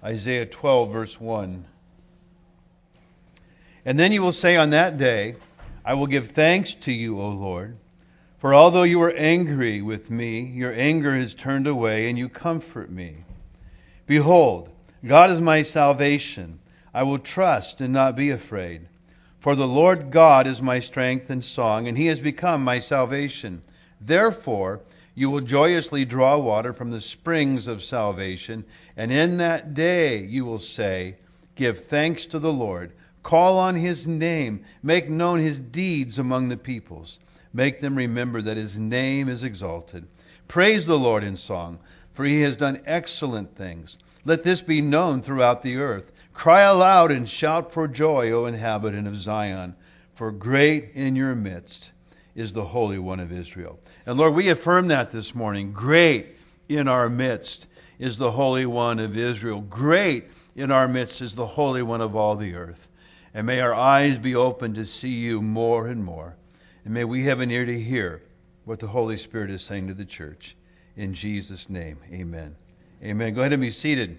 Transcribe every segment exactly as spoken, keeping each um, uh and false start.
Isaiah twelve, verse one. And then you will say on that day, I will give thanks to you, O Lord, for although you were angry with me, your anger is turned away, and you comfort me. Behold, God is my salvation. I will trust and not be afraid. For the Lord God is my strength and song, and he has become my salvation. Therefore, you will joyously draw water from the springs of salvation, and in that day you will say, give thanks to the Lord. Call on his name. Make known his deeds among the peoples. Make them remember that his name is exalted. Praise the Lord in song, for he has done excellent things. Let this be known throughout the earth. Cry aloud and shout for joy, O inhabitant of Zion, for great in your midst is the Holy One of Israel. And Lord, we affirm that this morning. Great in our midst is the Holy One of Israel. Great in our midst is the Holy One of all the earth. And may our eyes be open to see you more and more. And may we have an ear to hear what the Holy Spirit is saying to the church. In Jesus' name, amen. Amen. Go ahead and be seated.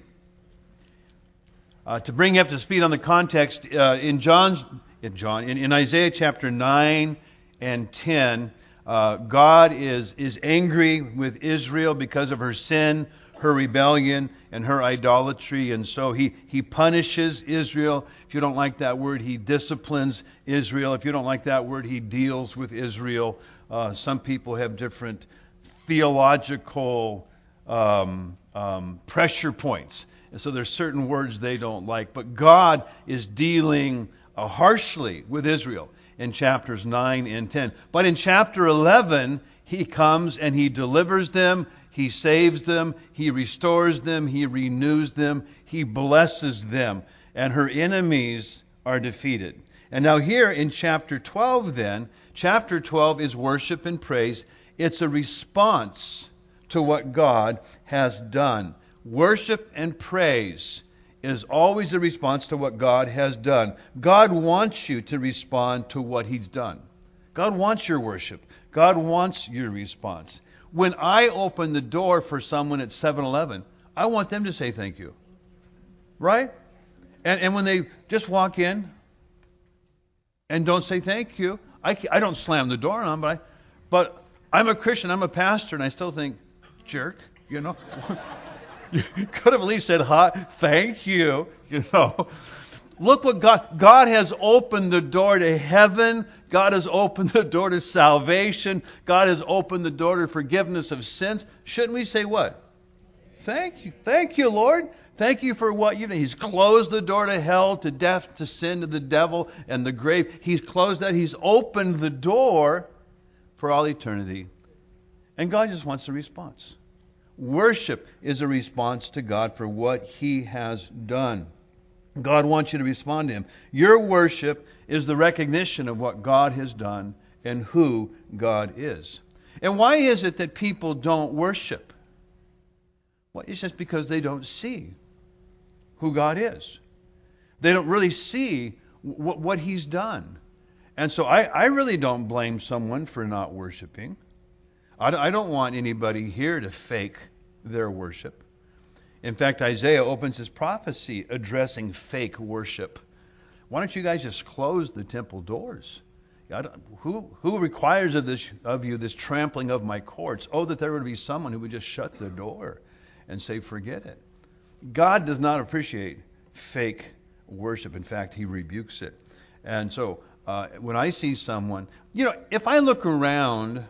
Uh, to bring you up to speed on the context, uh, in John's, in John, in, in Isaiah chapter nine and ten, uh, God is is angry with Israel because of her sin, her rebellion, and her idolatry, and so he he punishes Israel. If you don't like that word, he disciplines Israel. If you don't like that word, he deals with Israel. Uh, some people have different theological um, um, pressure points. And so there's certain words they don't like. But God is dealing uh, harshly with Israel in chapters nine and ten. But in chapter eleven, he comes and he delivers them, he saves them, he restores them, he renews them, he blesses them. And her enemies are defeated. And now here in chapter twelve then, chapter twelve is worship and praise. It's a response to what God has done. Worship and praise is always a response to what God has done. God wants you to respond to what he's done. God wants your worship. God wants your response. When I open the door for someone at seven eleven, I want them to say thank you. Right? And, and when they just walk in and don't say thank you, I, I don't slam the door on them, but, I, but I'm a Christian, I'm a pastor, and I still think, jerk, you know. You could have at least said, hi, thank you, you know. Look what God, God has opened the door to heaven. God has opened the door to salvation. God has opened the door to forgiveness of sins. Shouldn't we say what? Thank you. Thank you, Lord. Thank you for what you've done. He's closed the door to hell, to death, to sin, to the devil, and the grave. He's closed that. He's opened the door for all eternity. And God just wants a response. Worship is a response to God for what he has done. God wants you to respond to him. Your worship is the recognition of what God has done and who God is. And why is it that people don't worship? Well, it's just because they don't see who God is. They don't really see w- what he's done. And so I, I really don't blame someone for not worshiping. I don't want anybody here to fake their worship. In fact, Isaiah opens his prophecy addressing fake worship. Why don't you guys just close the temple doors? Who, who requires of, this, of you this trampling of my courts? Oh, that there would be someone who would just shut the door and say, forget it. God does not appreciate fake worship. In fact, he rebukes it. And so uh, when I see someone, you know, if I look around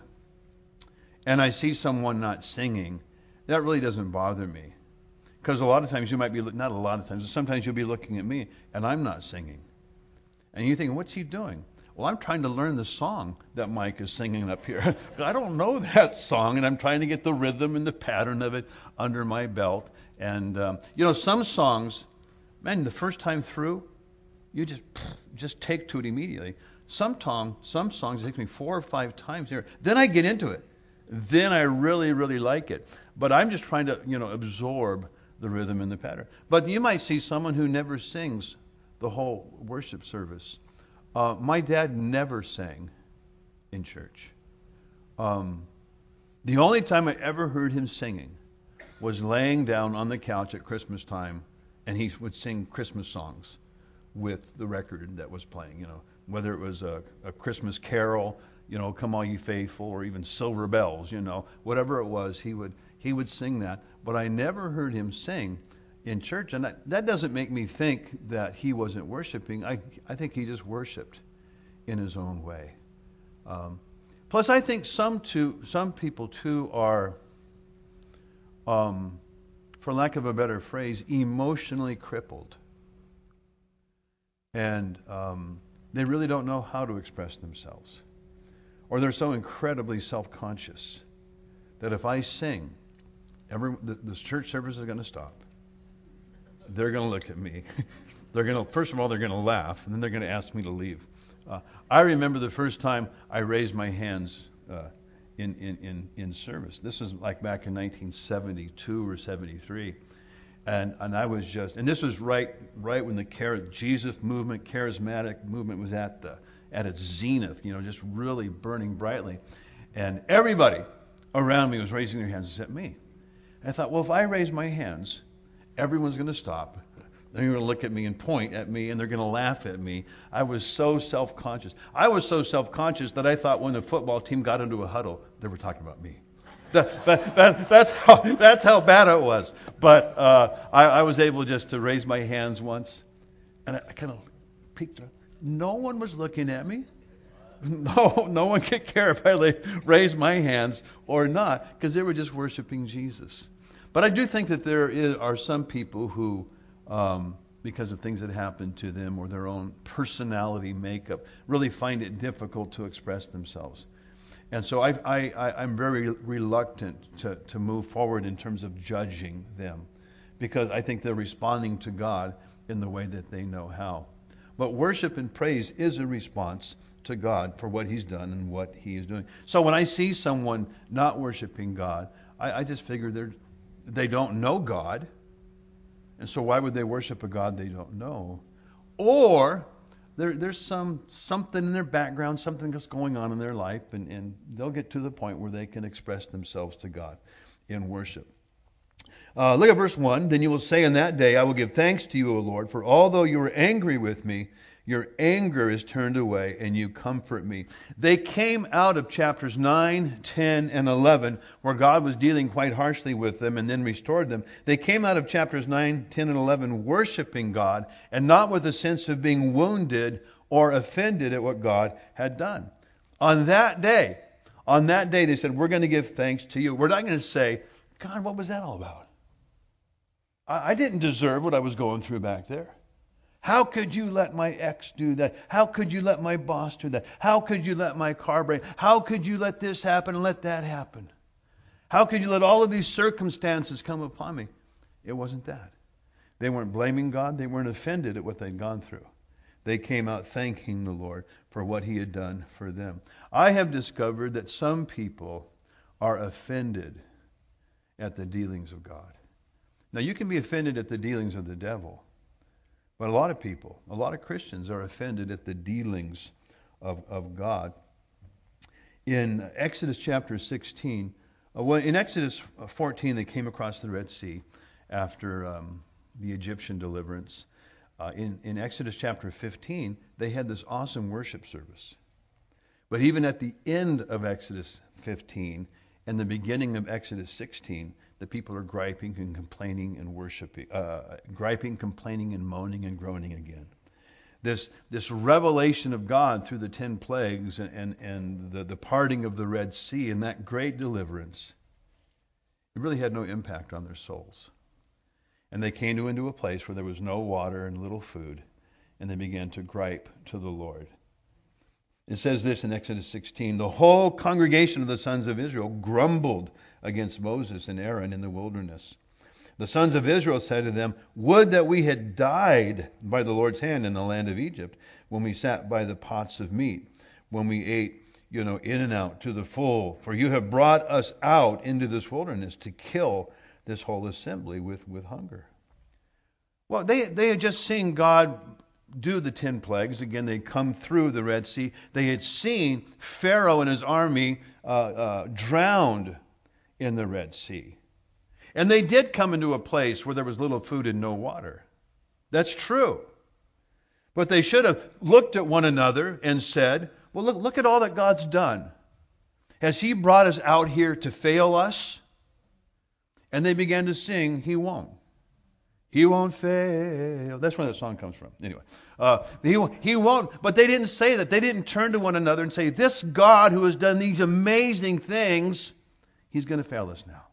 and I see someone not singing, that really doesn't bother me. Because a lot of times you might be, not a lot of times, sometimes you'll be looking at me and I'm not singing. And you're thinking, what's he doing? Well, I'm trying to learn the song that Mike is singing up here. I don't know that song, and I'm trying to get the rhythm and the pattern of it under my belt. And, um, you know, some songs, man, the first time through, you just just take to it immediately. Some, tong, some songs take me four or five times here. Then I get into it. Then I really, really like it. But I'm just trying to, you know, absorb the rhythm and the pattern. But you might see someone who never sings the whole worship service. Uh, my dad never sang in church. Um, the only time I ever heard him singing was laying down on the couch at Christmas time and he would sing Christmas songs with the record that was playing. You know, whether it was a, a Christmas carol, you know, "Come All Ye Faithful," or even "Silver Bells," you know, whatever it was, he would he would sing that. But I never heard him sing in church, and that, that doesn't make me think that he wasn't worshiping. I I think he just worshipped in his own way. Um, plus, I think some too, some people too are, um, for lack of a better phrase, emotionally crippled, and um, they really don't know how to express themselves, or they're so incredibly self-conscious that if I sing, every the, the church service is going to stop. They're going to look at me. They're going to, first of all, they're going to laugh, and then they're going to ask me to leave. Uh, I remember the first time I raised my hands uh, in, in, in, in service. This was like back in nineteen seventy-two or seventy-three. And and I was just, and this was right right when the char- Jesus movement, charismatic movement was at the at its zenith, you know, just really burning brightly. And everybody around me was raising their hands except me. And I thought, well, if I raise my hands, everyone's going to stop. They're going to look at me and point at me, and they're going to laugh at me. I was so self-conscious. I was so self-conscious that I thought when the football team got into a huddle, they were talking about me. That, that, that, that's how that's how bad it was. But uh, I, I was able just to raise my hands once, and I, I kind of peeked. No one was looking at me. No, no one could care if I raised my hands or not, because they were just worshiping Jesus. But I do think that there is, are some people who, um, because of things that happened to them or their own personality makeup, really find it difficult to express themselves. And so I, I, I, I'm very reluctant to, to move forward in terms of judging them, because I think they're responding to God in the way that they know how. But worship and praise is a response to God for what He's done and what He is doing. So when I see someone not worshiping God, I, I just figure they're they don't know God. And so why would they worship a God they don't know? Or there, there's some something in their background, something that's going on in their life, and, and they'll get to the point where they can express themselves to God in worship. Uh, look at verse one. Then you will say, in that day, I will give thanks to you, O Lord, for although you were angry with me, your anger is turned away, and you comfort me. They came out of chapters nine, ten, and eleven, where God was dealing quite harshly with them and then restored them. They came out of chapters nine, ten, and eleven worshiping God, and not with a sense of being wounded or offended at what God had done. On that day, on that day, they said, we're going to give thanks to you. We're not going to say, God, what was that all about? I, I didn't deserve what I was going through back there. How could you let my ex do that? How could you let my boss do that? How could you let my car break? How could you let this happen and let that happen? How could you let all of these circumstances come upon me? It wasn't that. They weren't blaming God. They weren't offended at what they'd gone through. They came out thanking the Lord for what He had done for them. I have discovered that some people are offended at the dealings of God. Now, you can be offended at the dealings of the devil. But a lot of people, a lot of Christians are offended at the dealings of, of God. In Exodus chapter sixteen, uh, well, in Exodus fourteen, they came across the Red Sea after um, the Egyptian deliverance. Uh, in, in Exodus chapter fifteen, they had this awesome worship service. But even at the end of Exodus fifteen and the beginning of Exodus sixteen, the people are griping and complaining and worshiping, uh, griping, complaining, and moaning and groaning again. This this revelation of God through the ten plagues and, and, and the, the parting of the Red Sea and that great deliverance, it really had no impact on their souls. And they came to into a place where there was no water and little food, and they began to gripe to the Lord. It says this in Exodus sixteen, the whole congregation of the sons of Israel grumbled against Moses and Aaron in the wilderness. The sons of Israel said to them, would that we had died by the Lord's hand in the land of Egypt, when we sat by the pots of meat, when we ate, you know, in and out to the full. For you have brought us out into this wilderness to kill this whole assembly with, with hunger. Well, they, they had just seen God do the ten plagues. Again, they'd come through the Red Sea. They had seen Pharaoh and his army uh, uh, drowned in the Red Sea. And they did come into a place where there was little food and no water. That's true. But they should have looked at one another and said, well, look, look at all that God's done. Has He brought us out here to fail us? And they began to sing, He won't. He won't fail. That's where that song comes from. Anyway, uh, he, he won't. But they didn't say that. They didn't turn to one another and say, this God who has done these amazing things, He's going to fail us now.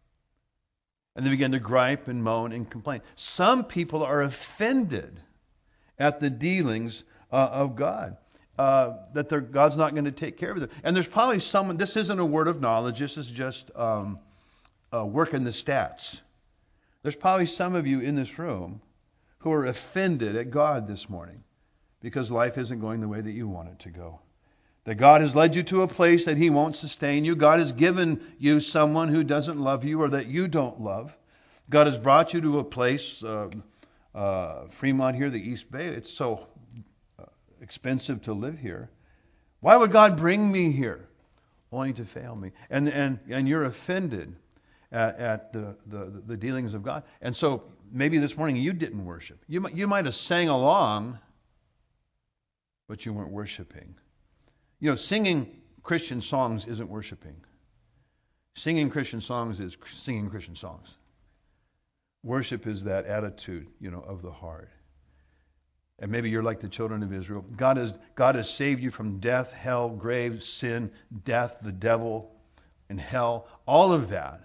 And they began to gripe and moan and complain. Some people are offended at the dealings uh, of God. Uh, that God's not going to take care of them. And there's probably someone, this isn't a word of knowledge, this is just um, uh, working the stats. There's probably some of you in this room who are offended at God this morning because life isn't going the way that you want it to go. That God has led you to a place that He won't sustain you. God has given you someone who doesn't love you or that you don't love. God has brought you to a place, uh, uh, Fremont here, the East Bay, it's so expensive to live here. Why would God bring me here only to fail me? And and and you're offended at, at the, the the dealings of God. And so maybe this morning you didn't worship. You might, you might have sang along, but you weren't worshiping. You know, singing Christian songs isn't worshiping. Singing Christian songs is singing Christian songs. Worship is that attitude, you know, of the heart. And maybe you're like the children of Israel. God has, God has saved you from death, hell, grave, sin, death, the devil, and hell. All of that.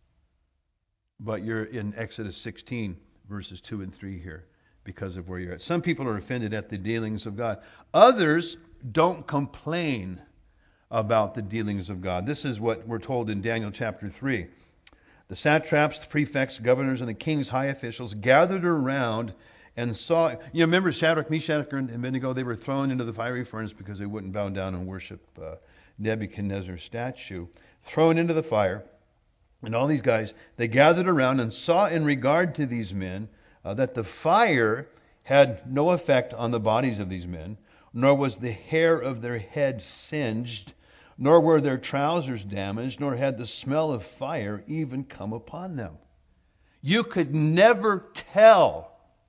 But you're in Exodus sixteen, verses two and three here because of where you're at. Some people are offended at the dealings of God. Others don't complain about the dealings of God. This is what we're told in Daniel chapter three. The satraps, the prefects, governors, and the king's high officials gathered around and saw, you remember Shadrach, Meshach, and Abednego, they were thrown into the fiery furnace because they wouldn't bow down and worship uh, Nebuchadnezzar's statue. Thrown into the fire. And all these guys, they gathered around and saw in regard to these men uh, that the fire had no effect on the bodies of these men, nor was the hair of their head singed, nor were their trousers damaged, nor had the smell of fire even come upon them. You could never tell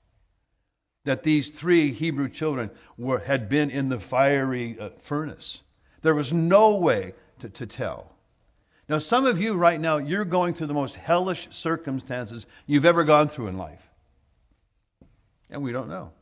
that these three Hebrew children were, had been in the fiery uh, furnace. There was no way to, to tell. Now, some of you right now, you're going through the most hellish circumstances you've ever gone through in life. And we don't know.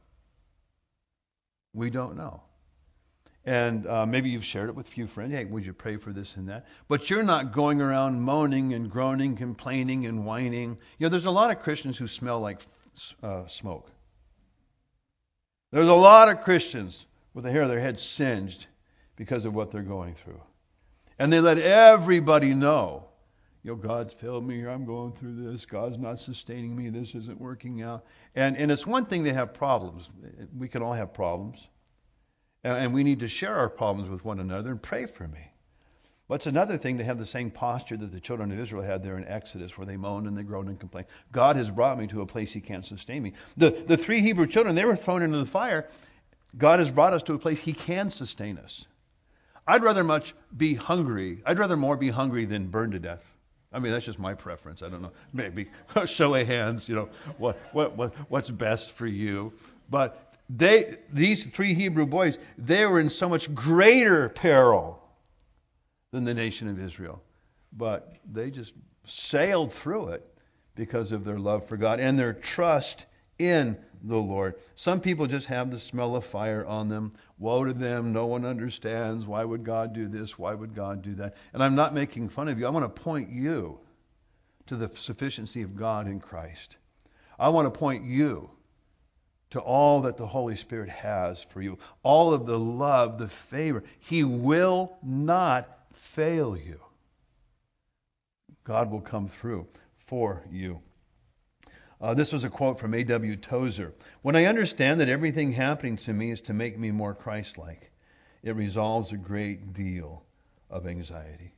We don't know. And uh, maybe you've shared it with a few friends. Hey, would you pray for this and that? But you're not going around moaning and groaning, complaining and whining. You know, there's a lot of Christians who smell like uh, smoke. There's a lot of Christians with the hair of their head singed because of what they're going through. And they let everybody know, you know, God's failed me, I'm going through this, God's not sustaining me, this isn't working out. And and it's one thing to have problems. We can all have problems. And, and we need to share our problems with one another and pray for me. But it's another thing to have the same posture that the children of Israel had there in Exodus, where they moaned and they groaned and complained. God has brought me to a place He can't sustain me. The, the three Hebrew children, they were thrown into the fire. God has brought us to a place He can sustain us. I'd rather much be hungry. I'd rather more be hungry than burn to death. I mean, that's just my preference. I don't know. Maybe show of hands, you know, what what what what's best for you. But they, these three Hebrew boys, they were in so much greater peril than the nation of Israel. But they just sailed through it because of their love for God and their trust in the Lord. Some people just have the smell of fire on them. Woe to them. No one understands. Why would God do this? Why would God do that? And I'm not making fun of you. I want to point you to the sufficiency of God in Christ. I want to point you to all that the Holy Spirit has for you. All of the love, the favor. He will not fail you. God will come through for you. Uh, this was a quote from A W Tozer. When I understand that everything happening to me is to make me more Christ-like, it resolves a great deal of anxiety.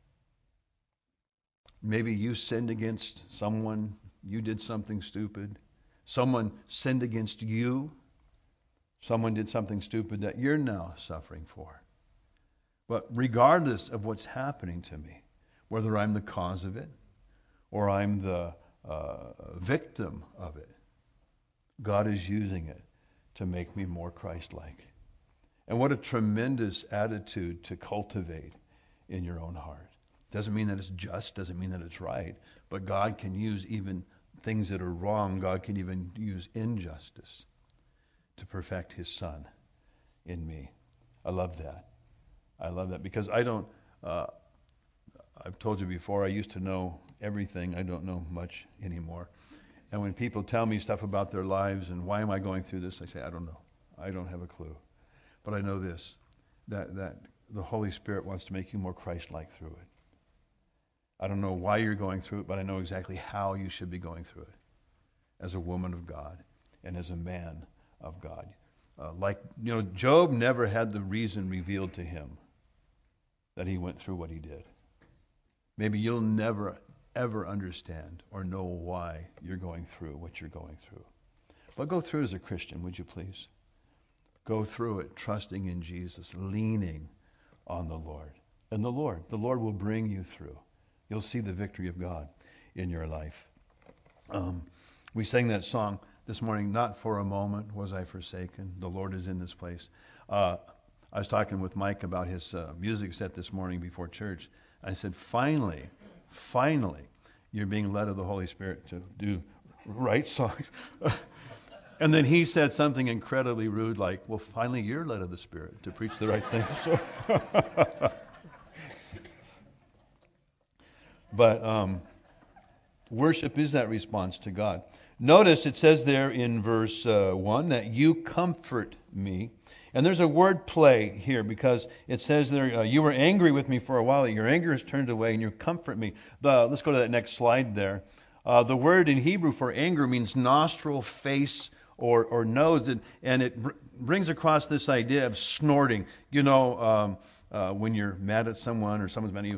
Maybe you sinned against someone, you did something stupid. Someone sinned against you. Someone did something stupid that you're now suffering for. But regardless of what's happening to me, whether I'm the cause of it or I'm the uh, victim of it, God is using it to make me more Christ-like. And what a tremendous attitude to cultivate in your own heart. Doesn't mean that it's just, doesn't mean that it's right, but God can use even things that are wrong. God can even use injustice to perfect his Son in me. I love that. I love that because I don't, uh, I've told you before, I used to know everything. I don't know much anymore. And when people tell me stuff about their lives and why am I going through this, I say, I don't know. I don't have a clue. But I know this, that, that the Holy Spirit wants to make you more Christ-like through it. I don't know why you're going through it, but I know exactly how you should be going through it as a woman of God and as a man of God. Uh, like, you know, Job never had the reason revealed to him that he went through what he did. Maybe you'll never, ever understand or know why you're going through what you're going through. But go through as a Christian, would you please? Go through it trusting in Jesus, leaning on the Lord. And the Lord, the Lord will bring you through. You'll see the victory of God in your life. Um, we sang that song this morning, Not for a Moment Was I Forsaken. The Lord is in this place. Uh, I was talking with Mike about his uh, music set this morning before church. I said, finally, finally, you're being led of the Holy Spirit to do right songs. And then he said something incredibly rude like, well, finally you're led of the Spirit to preach the right things. So but um, worship is that response to God. Notice it says there in verse uh, one that you comfort me. And there's a word play here because it says there, uh, you were angry with me for a while. Your anger has turned away and you comfort me. The, let's go to that next slide there. Uh, the word in Hebrew for anger means nostril, face, or, or nose. And, and it br- brings across this idea of snorting. You know, um, uh, when you're mad at someone or someone's mad at you,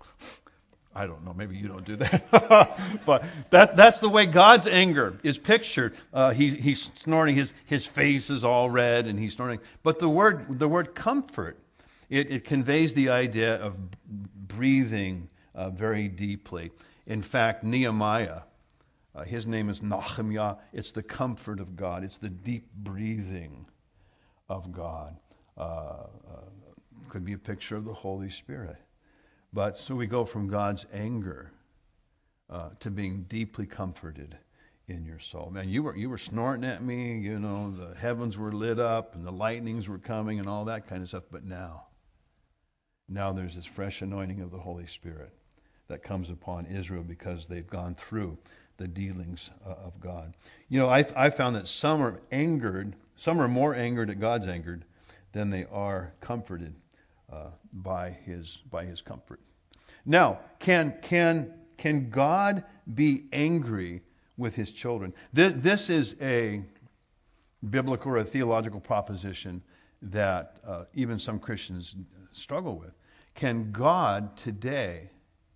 I don't know, maybe you don't do that. But that, that's the way God's anger is pictured. Uh, he, he's snorting, his, his face is all red and he's snorting. But the word the word comfort, it, it conveys the idea of breathing uh, very deeply. In fact, Nehemiah, uh, his name is Nehemiah. It's the comfort of God. It's the deep breathing of God. Uh, uh, could be a picture of the Holy Spirit. But so we go from God's anger uh, to being deeply comforted in your soul. Man, you were you were snorting at me, you know, the heavens were lit up and the lightnings were coming and all that kind of stuff. But now, now there's this fresh anointing of the Holy Spirit that comes upon Israel because they've gone through the dealings uh, of God. You know, I I found that some are angered, some are more angered at God's angered than they are comforted Uh, by his by his comfort. Now, can can can God be angry with his children? This, this is a biblical or a theological proposition that uh, even some Christians struggle with. Can God today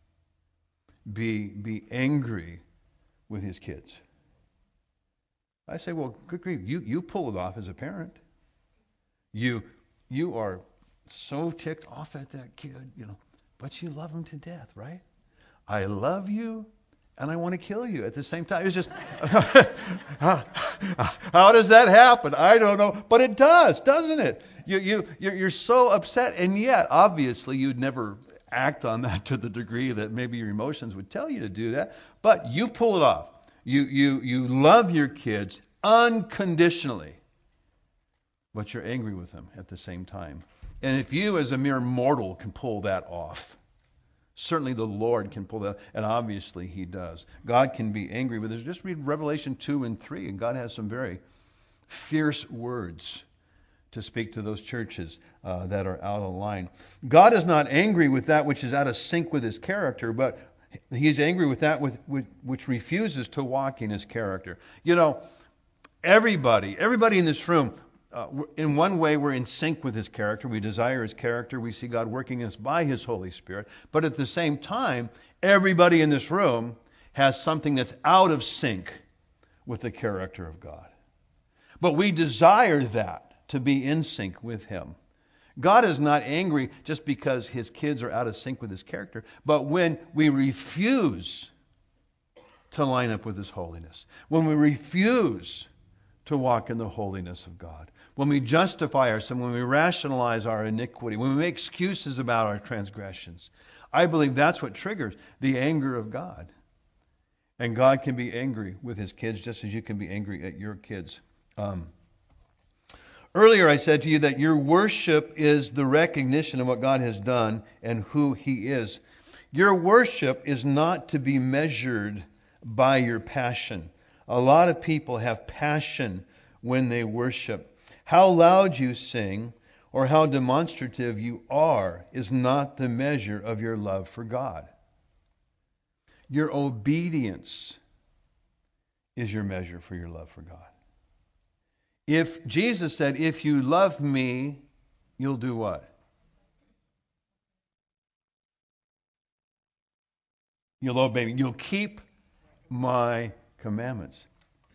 be be angry with his kids? I say, well, good grief, you you pull it off as a parent. You you are so ticked off at that kid, you know, but you love him to death, right? I love you and I want to kill you at the same time. It's just, how, how does that happen? I don't know, but it does, doesn't it? You, you, you're, you're so upset, and yet, obviously, you'd never act on that to the degree that maybe your emotions would tell you to do that, but you pull it off. You, you, you love your kids unconditionally, but you're angry with them at the same time. And if you as a mere mortal can pull that off, certainly the Lord can pull that, and obviously he does. God can be angry with us. Just read Revelation two and three, and God has some very fierce words to speak to those churches uh, that are out of line. God is not angry with that which is out of sync with his character, but he's angry with that with, with, which refuses to walk in his character. You know, everybody, everybody in this room, Uh, in one way, we're in sync with his character. We desire his character. We see God working in us by his Holy Spirit. But at the same time, everybody in this room has something that's out of sync with the character of God. But we desire that, to be in sync with him. God is not angry just because his kids are out of sync with his character, but when we refuse to line up with his holiness, when we refuse to walk in the holiness of God. When we justify ourselves, when we rationalize our iniquity, when we make excuses about our transgressions, I believe that's what triggers the anger of God. And God can be angry with his kids just as you can be angry at your kids. Um, earlier I said to you that your worship is the recognition of what God has done and who he is. Your worship is not to be measured by your passion. A lot of people have passion when they worship. How loud you sing or how demonstrative you are is not the measure of your love for God. Your obedience is your measure for your love for God. If Jesus said, if you love me, you'll do what? You'll obey me. You'll keep my commandments.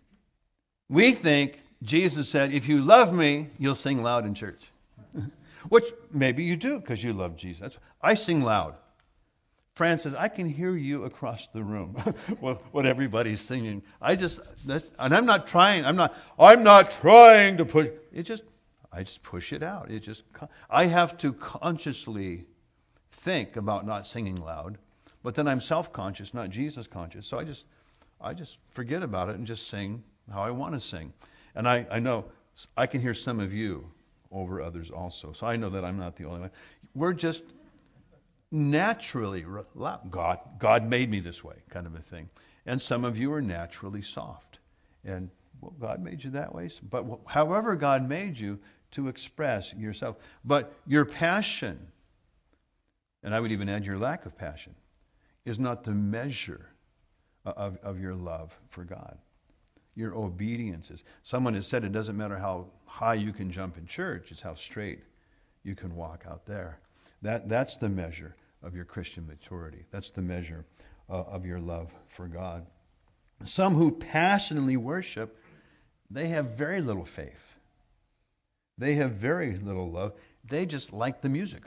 We think Jesus said, if you love me, you'll sing loud in church. Which maybe you do because you love Jesus. I sing loud. Fran says, I can hear you across the room. what, what everybody's singing. I just, that's, and I'm not trying, I'm not, I'm not trying to push, it just, I just push it out. It just, I have to consciously think about not singing loud, but then I'm self-conscious, not Jesus-conscious. So I just, I just forget about it and just sing how I want to sing. And I, I know, I can hear some of you over others also. So I know that I'm not the only one. We're just naturally, God, God made me this way, kind of a thing. And some of you are naturally soft. And well, God made you that way. But however God made you to express yourself. But your passion, and I would even add your lack of passion, is not the measure of, of your love for God. Your obedience is. Someone has said it doesn't matter how high you can jump in church, it's how straight you can walk out there. That that's the measure of your Christian maturity. That's the measure uh, of your love for God. Some who passionately worship, they have very little faith. They have very little love. They just like the music.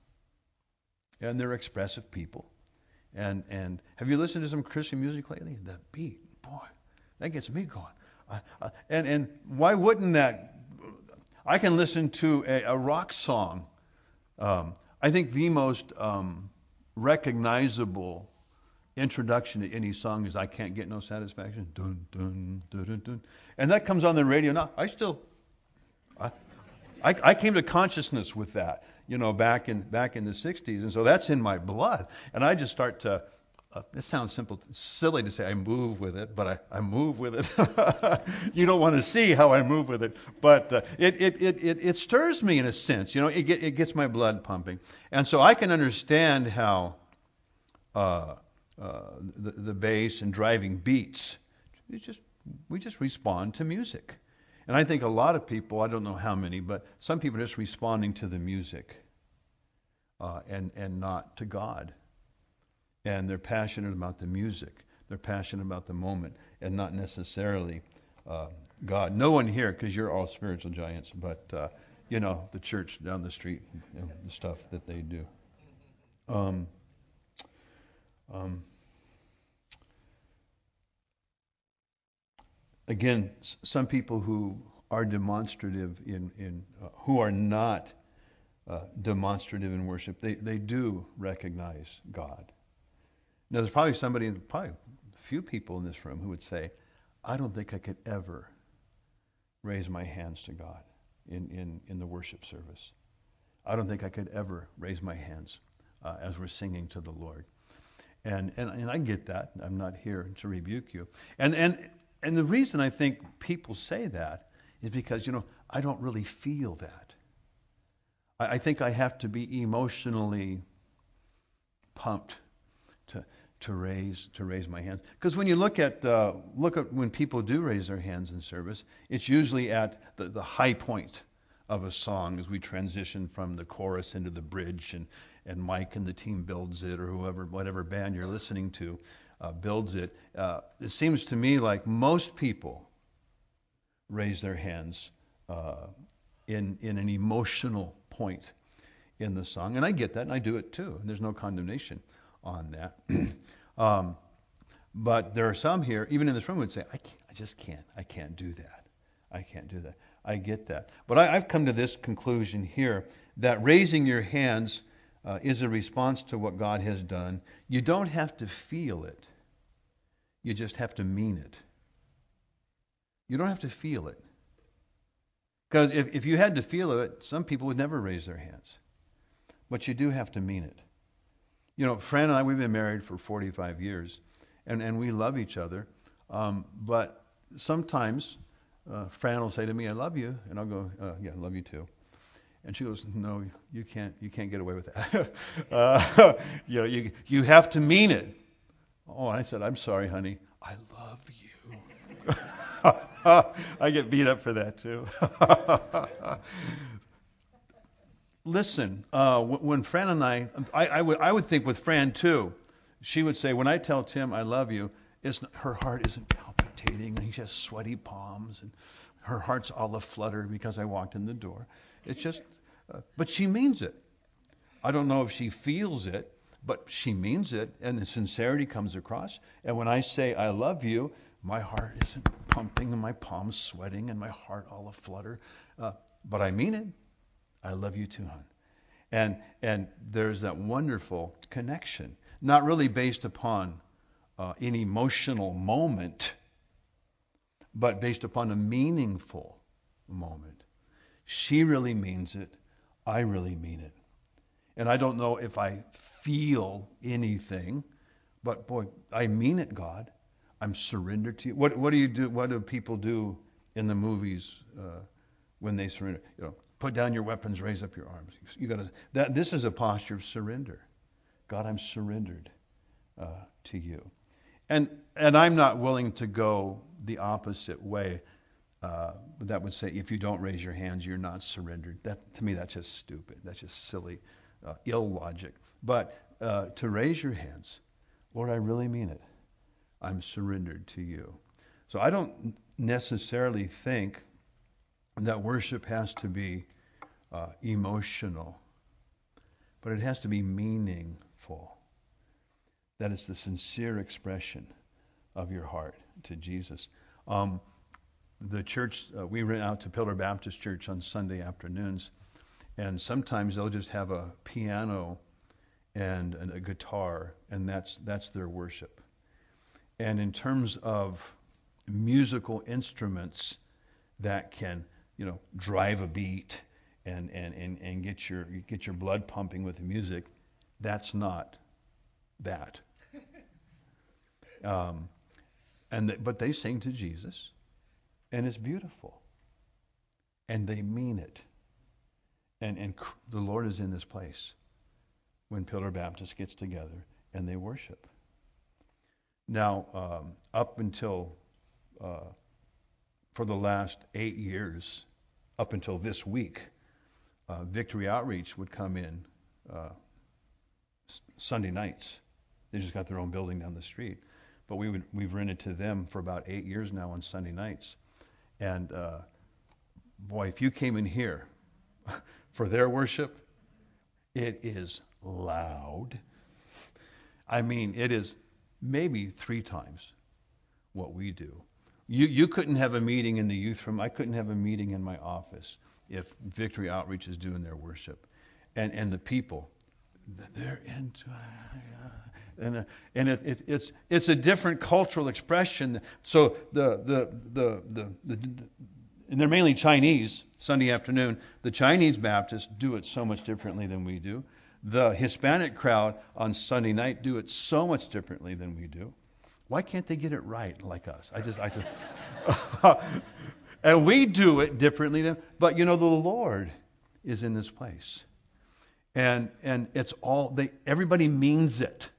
And they're expressive people. And and have you listened to some Christian music lately? The beat, boy, that gets me going. Uh, uh, and and why wouldn't that? I can listen to a, a rock song. Um, I think the most um, recognizable introduction to any song is "I Can't Get No Satisfaction." Dun, dun, dun, dun, dun. And that comes on the radio now. I still, I, I, I came to consciousness with that, you know, back in back in the sixties, and so that's in my blood. And I just start to. Uh, it sounds simple, silly to say I move with it, but I, I move with it. You don't want to see how I move with it, but uh, it, it, it, it, it stirs me in a sense. You know, it, get, it gets my blood pumping. And so I can understand how uh, uh, the, the bass and driving beats, it just we just respond to music. And I think a lot of people, I don't know how many, but some people are just responding to the music uh, and, and not to God. And they're passionate about the music. They're passionate about the moment and not necessarily uh, God. No one here, because you're all spiritual giants, but, uh, you know, the church down the street, you know, the stuff that they do. Um, um, again, s- some people who are demonstrative in, in uh, who are not uh, demonstrative in worship, they, they do recognize God. Now, there's probably somebody, probably a few people in this room who would say, I don't think I could ever raise my hands to God in, in, in the worship service. I don't think I could ever raise my hands uh, as we're singing to the Lord. And, and and I get that. I'm not here to rebuke you. And and and the reason I think people say that is because, you know, I don't really feel that. I, I think I have to be emotionally pumped to to raise to raise my hands, because when you look at uh, look at when people do raise their hands in service, it's usually at the, the high point of a song as we transition from the chorus into the bridge, and and Mike and the team builds it, or whoever, whatever band you're listening to uh, builds it. Uh, it seems to me like most people raise their hands uh, in in an emotional point in the song, and I get that, and I do it too. And there's no condemnation on that. um, but there are some here, even in this room, who would say, I, can't, I just can't. I can't do that. I can't do that. I get that. But I, I've come to this conclusion here that raising your hands uh, is a response to what God has done. You don't have to feel it. You just have to mean it. You don't have to feel it. Because if, if you had to feel it, some people would never raise their hands. But you do have to mean it. You know, Fran and I, we've been married for forty-five years, and, and we love each other. Um, but sometimes uh, Fran will say to me, I love you. And I'll go, uh, yeah, I love you too. And she goes, no, you can't you can't get away with that. uh, you know, you, you have to mean it. Oh, I said, I'm sorry, honey. I love you. I get beat up for that too. Listen, uh, when Fran and I, I, I, would, I would think with Fran too, she would say, when I tell Tim I love you, it's not, her heart isn't palpitating and she has sweaty palms and her heart's all aflutter because I walked in the door. It's just, uh, but she means it. I don't know if she feels it, but she means it, and the sincerity comes across. And when I say I love you, my heart isn't pumping and my palms sweating and my heart all aflutter, uh, but I mean it. I love you too, hon. And and there's that wonderful connection, not really based upon uh, an emotional moment, but based upon a meaningful moment. She really means it. I really mean it. And I don't know if I feel anything, but boy, I mean it, God. I'm surrendered to you. What what do you do? What do people do in the movies uh, when they surrender? You know, put down your weapons, raise up your arms. You got to. That this is a posture of surrender. God, I'm surrendered uh, to you. And and I'm not willing to go the opposite way. Uh, that would say if you don't raise your hands, you're not surrendered. That to me, that's just stupid. That's just silly, uh, ill logic. But uh, to raise your hands, Lord, I really mean it. I'm surrendered to you. So I don't necessarily think that worship has to be uh, emotional, but it has to be meaningful. That is the sincere expression of your heart to Jesus. Um, the church, uh, we went out to Pillar Baptist Church on Sunday afternoons, and sometimes they'll just have a piano and, and a guitar, and that's that's their worship. And in terms of musical instruments that can, you know, drive a beat and, and, and, and get your get your blood pumping with the music, that's not that. Um, and the, but they sing to Jesus, and it's beautiful, and they mean it. And and the Lord is in this place when Pillar Baptist gets together and they worship. Now, um, up until uh, for the last eight years, up until this week, uh, Victory Outreach would come in uh, s- Sunday nights. They just got their own building down the street, but we would we've rented to them for about eight years now on Sunday nights. And uh, boy, if you came in here for their worship, it is loud. I mean, it is maybe three times what we do. You you couldn't have a meeting in the youth room. I couldn't have a meeting in my office if Victory Outreach is doing their worship, and and the people, they're into and uh, and it, it, it's it's a different cultural expression. So the the the the, the, the and they're mainly Chinese. Sunday afternoon, the Chinese Baptists do it so much differently than we do. The Hispanic crowd on Sunday night do it so much differently than we do. Why can't they get it right like us? I just, I just, and we do it differently than. But you know, the Lord is in this place, and and it's all they. Everybody means it.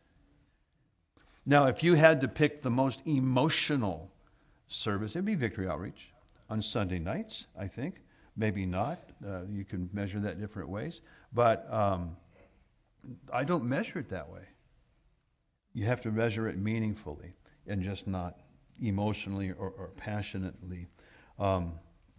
Now, if you had to pick the most emotional service, it'd be Victory Outreach on Sunday nights. I think maybe not. Uh, you can measure that different ways, but. Um, I don't measure it that way. You have to measure it meaningfully and just not emotionally or, or passionately. Um,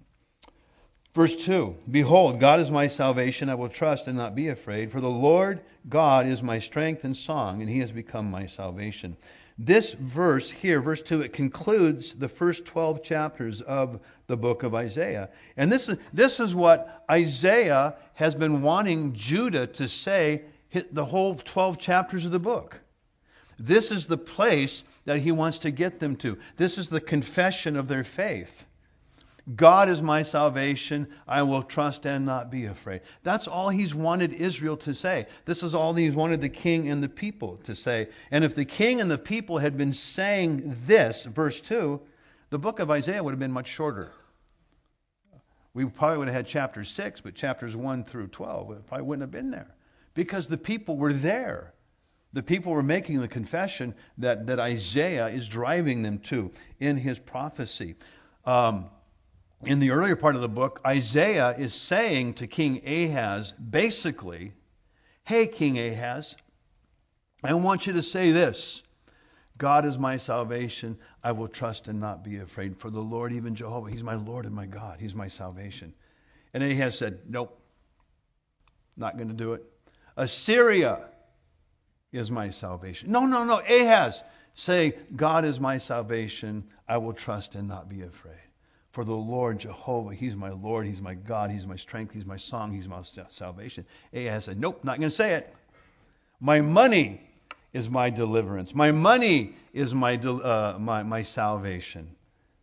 verse two, Behold, God is my salvation. I will trust and not be afraid. For the Lord God is my strength and song, and he has become my salvation. This verse here, verse two, it concludes the first twelve chapters of the book of Isaiah. And this is, this is what Isaiah has been wanting Judah to say the whole twelve chapters of the book. This is the place that he wants to get them to. This is the confession of their faith. God is my salvation. I will trust and not be afraid. That's all he's wanted Israel to say. This is all he's wanted the king and the people to say. And if the king and the people had been saying this, verse two, the book of Isaiah would have been much shorter. We probably would have had chapter six, but chapters one through twelve probably wouldn't have been there. Because the people were there. The people were making the confession that, that Isaiah is driving them to in his prophecy. Um, In the earlier part of the book, Isaiah is saying to King Ahaz, basically, hey, King Ahaz, I want you to say this. God is my salvation. I will trust and not be afraid. For the Lord, even Jehovah, he's my Lord and my God. He's my salvation. And Ahaz said, nope, not going to do it. Assyria is my salvation. No, no, no. Ahaz, say, God is my salvation. I will trust and not be afraid. For the Lord Jehovah, he's my Lord, he's my God, he's my strength, he's my song, he's my salvation. Ahaz said, nope, not going to say it. My money is my deliverance. My money is my, uh, my, my salvation.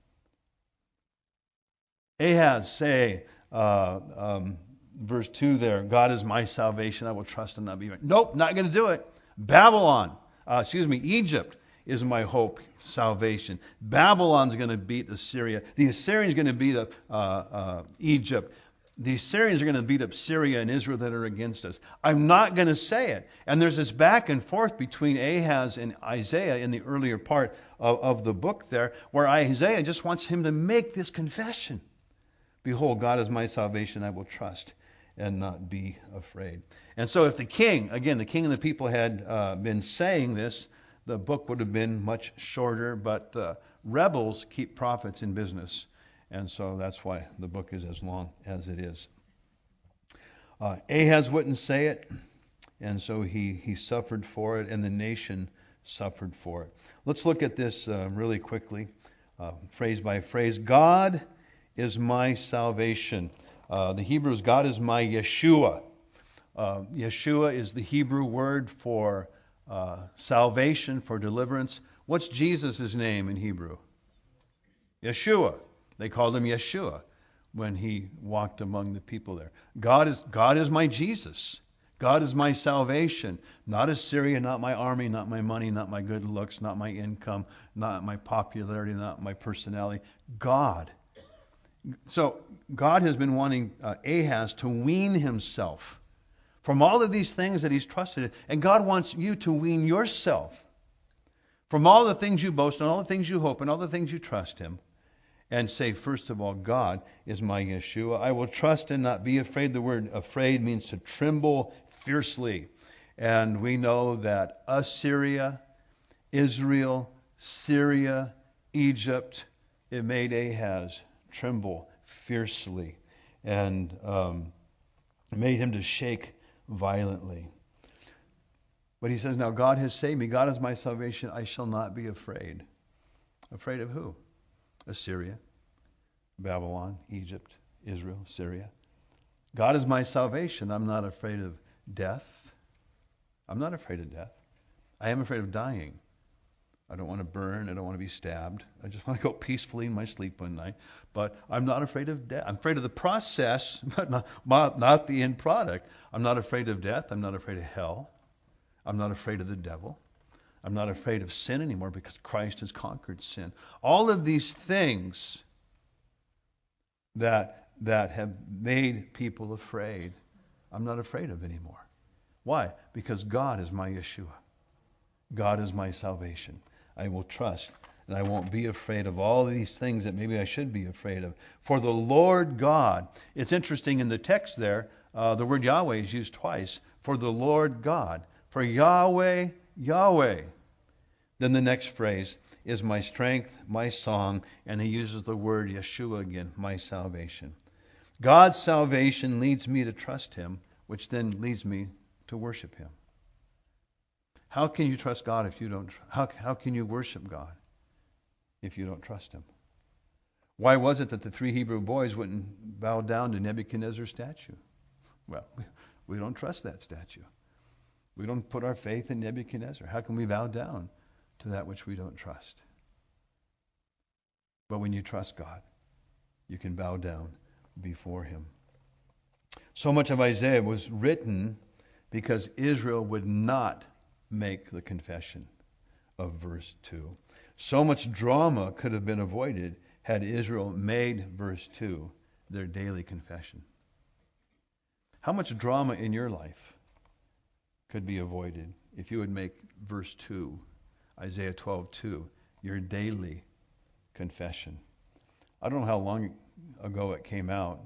Ahaz say, uh, um, verse two there, God is my salvation, I will trust and not be afraid. Nope, not going to do it. Babylon, uh, excuse me, Egypt is my hope, salvation. Babylon's going to beat Assyria. The Assyrians are going to beat up uh, uh, Egypt. The Assyrians are going to beat up Syria and Israel that are against us. I'm not going to say it. And there's this back and forth between Ahaz and Isaiah in the earlier part of, of the book there, where Isaiah just wants him to make this confession. Behold, God is my salvation, I will trust and not be afraid. And so if the king, again, the king and the people had uh, been saying this, the book would have been much shorter, but uh, rebels keep prophets in business. And so that's why the book is as long as it is. Uh, Ahaz wouldn't say it, and so he, he suffered for it, and the nation suffered for it. Let's look at this uh, really quickly, uh, phrase by phrase. God is my salvation. Uh, the Hebrew is God is my Yeshua. Uh, Yeshua is the Hebrew word for Uh, salvation, for deliverance. What's Jesus' name in Hebrew? Yeshua. They called him Yeshua when he walked among the people there. God is God is my Jesus. God is my salvation. Not Assyria, not my army, not my money, not my good looks, not my income, not my popularity, not my personality. God. So God has been wanting uh, Ahaz to wean himself from all of these things that he's trusted in. And God wants you to wean yourself from all the things you boast and all the things you hope and all the things you trust him. And say, first of all, God is my Yeshua. I will trust and not be afraid. The word afraid means to tremble fiercely. And we know that Assyria, Israel, Syria, Egypt, it made Ahaz tremble fiercely and um, made him to shake violently. But he says, now God has saved me. God is my salvation. I shall not be afraid. Afraid of who? Assyria, Babylon, Egypt, Israel, Syria. God is my salvation. I'm not afraid of death. I'm not afraid of death. I am afraid of dying. I don't want to burn. I don't want to be stabbed. I just want to go peacefully in my sleep one night. But I'm not afraid of death. I'm afraid of the process, but not, not the end product. I'm not afraid of death. I'm not afraid of hell. I'm not afraid of the devil. I'm not afraid of sin anymore because Christ has conquered sin. All of these things that, that have made people afraid, I'm not afraid of anymore. Why? Because God is my Yeshua. God is my salvation. I will trust, and I won't be afraid of all these things that maybe I should be afraid of. For the Lord God, it's interesting in the text there, uh, the word Yahweh is used twice. For the Lord God. For Yahweh, Yahweh. Then the next phrase is my strength, my song, and he uses the word Yeshua again, my salvation. God's salvation leads me to trust him, which then leads me to worship him. How can you trust God if you don't? How, how can you worship God if you don't trust him? Why was it that the three Hebrew boys wouldn't bow down to Nebuchadnezzar's statue? Well, we, we don't trust that statue. We don't put our faith in Nebuchadnezzar. How can we bow down to that which we don't trust? But when you trust God, you can bow down before him. So much of Isaiah was written because Israel would not make the confession of verse two. So much drama could have been avoided had Israel made verse two their daily confession. How much drama in your life could be avoided if you would make verse two, Isaiah twelve two, your daily confession? I don't know how long ago it came out.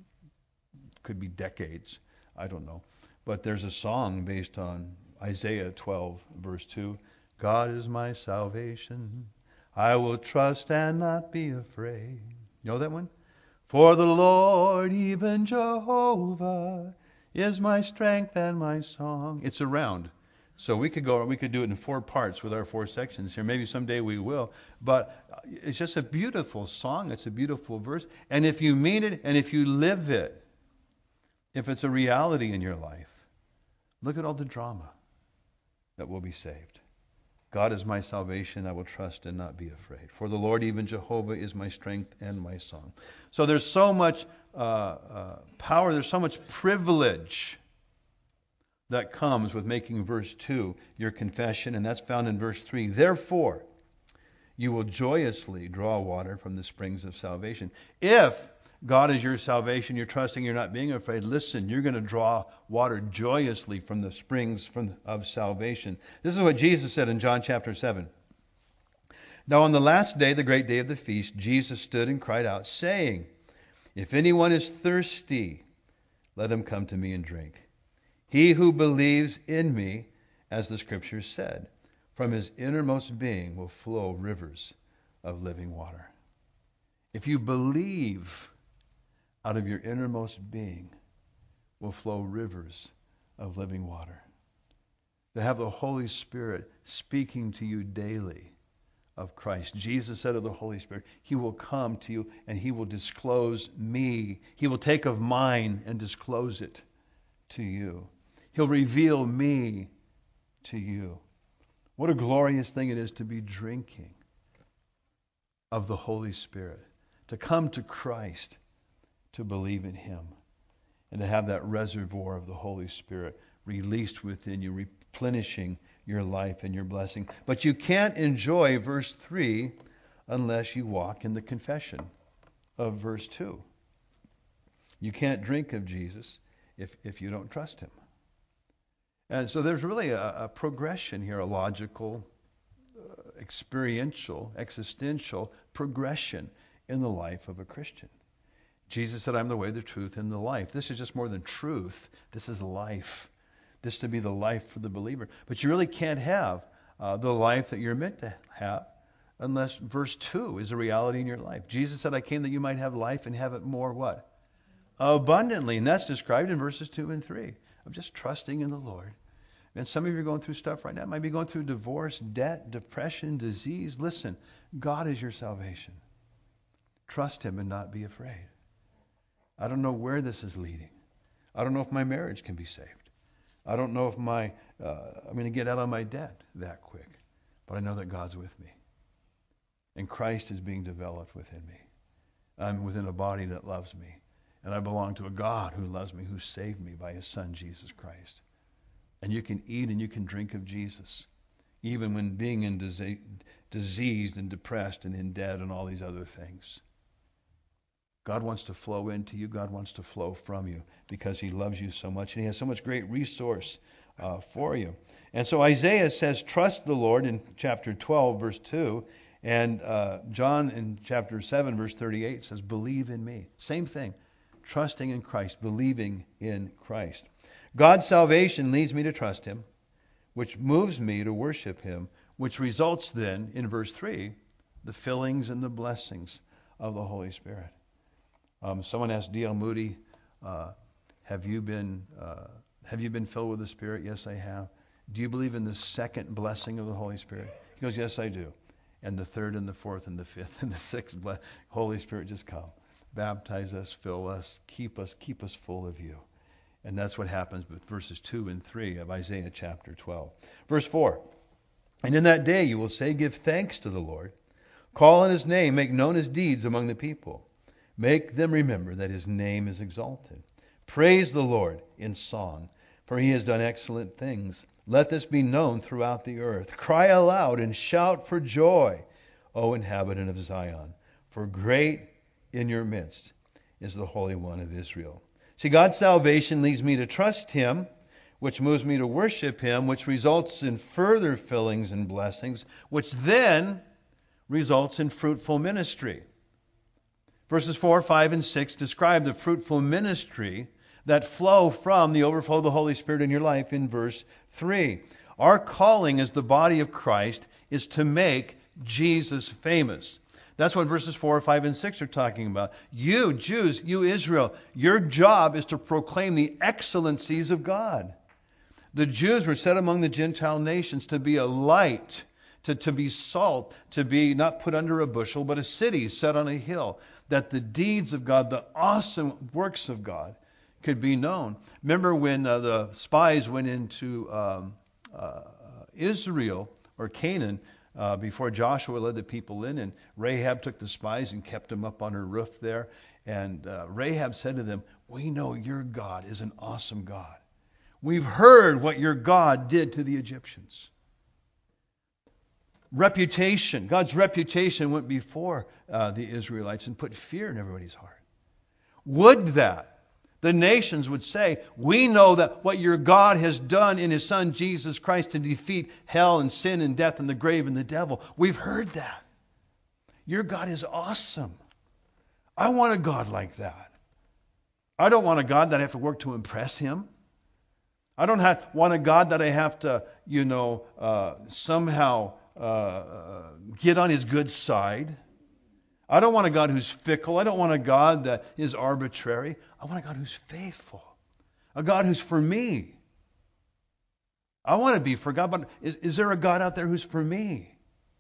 It could be decades. I don't know. But there's a song based on Isaiah twelve, verse two. God is my salvation. I will trust and not be afraid. You know that one? For the Lord, even Jehovah, is my strength and my song. It's around. So we could go, we could do it in four parts with our four sections here. Maybe someday we will. But it's just a beautiful song. It's a beautiful verse. And if you mean it and if you live it, if it's a reality in your life, look at all the drama that will be saved. God is my salvation. I will trust and not be afraid. For the Lord, even Jehovah, is my strength and my song. So there's so much uh, uh, power. There's so much privilege that comes with making verse two your confession. And that's found in verse three. Therefore, you will joyously draw water from the springs of salvation. If God is your salvation, you're trusting, you're not being afraid, listen, you're going to draw water joyously from the springs from, of salvation. This is what Jesus said in John chapter seven. Now on the last day, the great day of the feast, Jesus stood and cried out, saying, if anyone is thirsty, let him come to me and drink. He who believes in me, as the scriptures said, from his innermost being will flow rivers of living water. If you believe, out of your innermost being will flow rivers of living water. To have the Holy Spirit speaking to you daily of Christ. Jesus said of the Holy Spirit, he will come to you and he will disclose me. He will take of mine and disclose it to you. He'll reveal me to you. What a glorious thing it is to be drinking of the Holy Spirit. To come to Christ, to believe in him, and to have that reservoir of the Holy Spirit released within you, replenishing your life and your blessing. But you can't enjoy verse three unless you walk in the confession of verse two. You can't drink of Jesus if, if you don't trust him. And so there's really a, a progression here, a logical, uh, experiential, existential progression in the life of a Christian. Jesus said, I'm the way, the truth, and the life. This is just more than truth. This is life. This to be the life for the believer. But you really can't have uh, the life that you're meant to have unless verse two is a reality in your life. Jesus said, I came that you might have life and have it more what? Abundantly. And that's described in verses two and three. Of just trusting in the Lord. And some of you are going through stuff right now. Might be going through divorce, debt, depression, disease. Listen, God is your salvation. Trust him and not be afraid. I don't know where this is leading. I don't know if my marriage can be saved. I don't know if my uh, I'm going to get out of my debt that quick. But I know that God's with me. And Christ is being developed within me. I'm within a body that loves me. And I belong to a God who loves me, who saved me by his Son, Jesus Christ. And you can eat and you can drink of Jesus, even when being in dise- diseased and depressed and in debt and all these other things. God wants to flow into you. God wants to flow from you because he loves you so much. And he has so much great resource uh, for you. And so Isaiah says, trust the Lord in chapter twelve, verse two. And uh, John in chapter seven, verse thirty-eight says, believe in me. Same thing. Trusting in Christ, believing in Christ. God's salvation leads me to trust him, which moves me to worship him, which results then, in verse three, the fillings and the blessings of the Holy Spirit. Um, someone asked D L Moody, uh, have you been uh, have you been filled with the Spirit? Yes, I have. do you believe in the second blessing of the Holy Spirit? He goes, yes, I do. And the third and the fourth and the fifth and the sixth, Holy Spirit, just come. Baptize us, fill us, keep us, keep us full of you. And that's what happens with verses two and three of Isaiah chapter twelve. Verse four, and in that day you will say, give thanks to the Lord. Call on his name, make known his deeds among the people. Make them remember that his name is exalted. Praise the Lord in song, for he has done excellent things. Let this be known throughout the earth. Cry aloud and shout for joy, O inhabitant of Zion, for great in your midst is the Holy One of Israel. See, God's salvation leads me to trust him, which moves me to worship him, which results in further fillings and blessings, which then results in fruitful ministry. Verses four, five, and six describe the fruitful ministry that flow from the overflow of the Holy Spirit in your life in verse three. Our calling as the body of Christ is to make Jesus famous. That's what verses four, five, and six are talking about. You, Jews, you, Israel, your job is to proclaim the excellencies of God. The Jews were set among the Gentile nations to be a light, to, to be salt, to be not put under a bushel, but a city set on a hill, that the deeds of God, the awesome works of God, could be known. Remember when uh, the spies went into um, uh, Israel or Canaan uh, before Joshua led the people in, and Rahab took the spies and kept them up on her roof there. And uh, Rahab said to them, we know your God is an awesome God. We've heard what your God did to the Egyptians. Reputation. God's reputation went before uh, the Israelites and put fear in everybody's heart. Would that the nations would say, we know that what your God has done in his Son Jesus Christ to defeat hell and sin and death and the grave and the devil. We've heard that. Your God is awesome. I want a God like that. I don't want a God that I have to work to impress him. I don't have, want a God that I have to, you know, uh, somehow uh, get on his good side. I don't want a God who's fickle. I don't want a God that is arbitrary. I want a God who's faithful. A God who's for me. I want to be for God, but is, is there a God out there who's for me?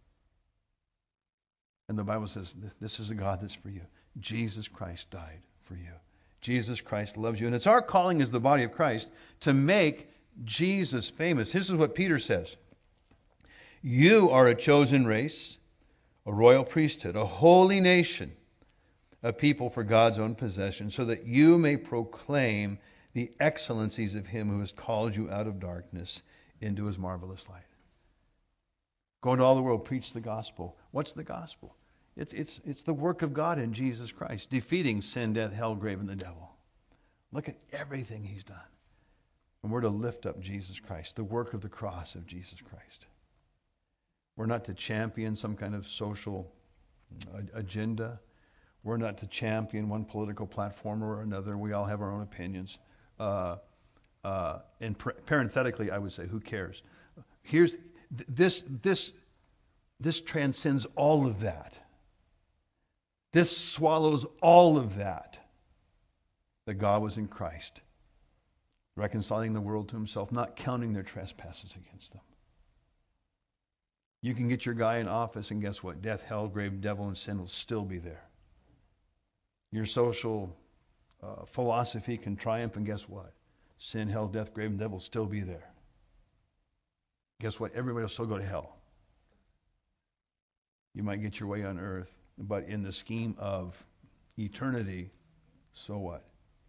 And the Bible says this is a God that's for you. Jesus Christ died for you. Jesus Christ loves you. And it's our calling as the body of Christ to make Jesus famous. This is what Peter says. You are a chosen race, a royal priesthood, a holy nation, a people for God's own possession, so that you may proclaim the excellencies of him who has called you out of darkness into his marvelous light. Go into all the world, preach the gospel. What's the gospel? It's, it's, it's the work of God in Jesus Christ, defeating sin, death, hell, grave, and the devil. Look at everything he's done. And we're to lift up Jesus Christ, the work of the cross of Jesus Christ. We're not to champion some kind of social agenda. We're not to champion one political platform or another. We all have our own opinions. Uh, uh, and par- parenthetically, I would say, who cares? Here's th- this this this transcends all of that. This swallows all of that. That God was in Christ, reconciling the world to himself, not counting their trespasses against them. You can get your guy in office, and guess what? Death, hell, grave, devil, and sin will still be there. Your social uh, philosophy can triumph, and guess what? Sin, hell, death, grave, and devil will still be there. Guess what? Everybody will still go to hell. You might get your way on earth, but in the scheme of eternity, so what?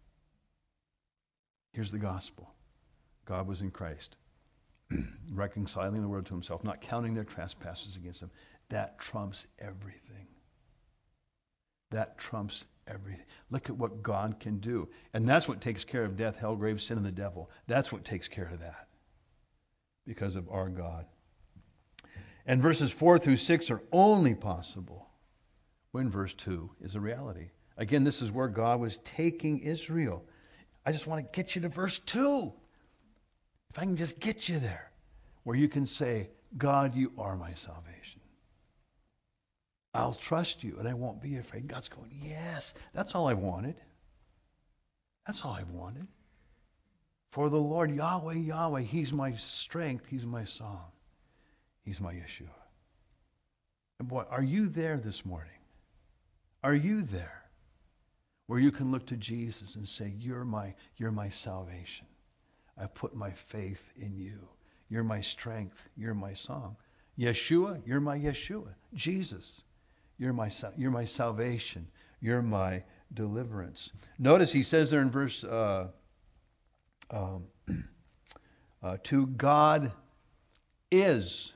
Here's the gospel. God was in Christ, reconciling the world to himself, not counting their trespasses against them. That trumps everything. That trumps everything. Look at what God can do. And that's what takes care of death, hell, grave, sin, and the devil. That's what takes care of that. Because of our God. And verses four through six are only possible when verse two is a reality. Again, this is where God was taking Israel. I just want to get you to verse two. If I can just get you there, where you can say, God, you are my salvation. I'll trust you and I won't be afraid. God's going, yes, that's all I wanted. That's all I wanted. For the Lord, Yahweh, Yahweh, He's my strength. He's my song. He's my Yeshua. And boy, are you there this morning? Are you there where you can look to Jesus and say, you're my, you're my salvation. I put my faith in you. You're my strength. You're my song. Yeshua, you're my Yeshua. Jesus, you're my, you're my salvation. You're my deliverance. Notice he says there in verse uh, um, uh, two, God is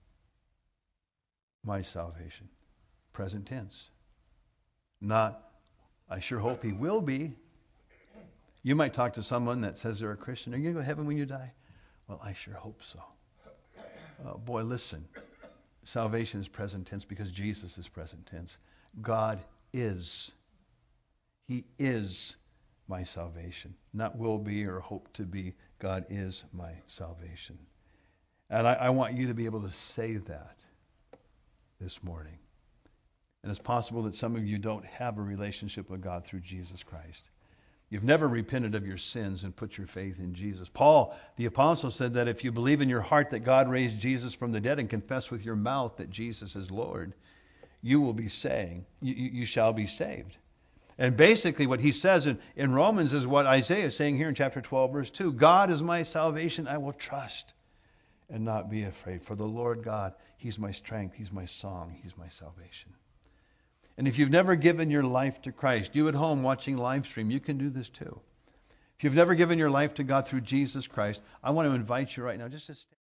my salvation. Present tense. Not, I sure hope he will be. You might talk to someone that says they're a Christian. Are you going to go to heaven when you die? Well, I sure hope so. Uh, boy, listen. Salvation is present tense because Jesus is present tense. God is. He is my salvation. Not will be or hope to be. God is my salvation. And I, I want you to be able to say that this morning. And it's possible that some of you don't have a relationship with God through Jesus Christ. You've never repented of your sins and put your faith in Jesus. Paul, the apostle, said that if you believe in your heart that God raised Jesus from the dead and confess with your mouth that Jesus is Lord, you will be saying, you, you shall be saved. And basically what he says in, in Romans is what Isaiah is saying here in chapter twelve, verse two. God is my salvation. I will trust and not be afraid. For the Lord God, He's my strength. He's my song. He's my salvation. And if you've never given your life to Christ, you at home watching live stream, you can do this too. If you've never given your life to God through Jesus Christ, I want to invite you right now just to stay.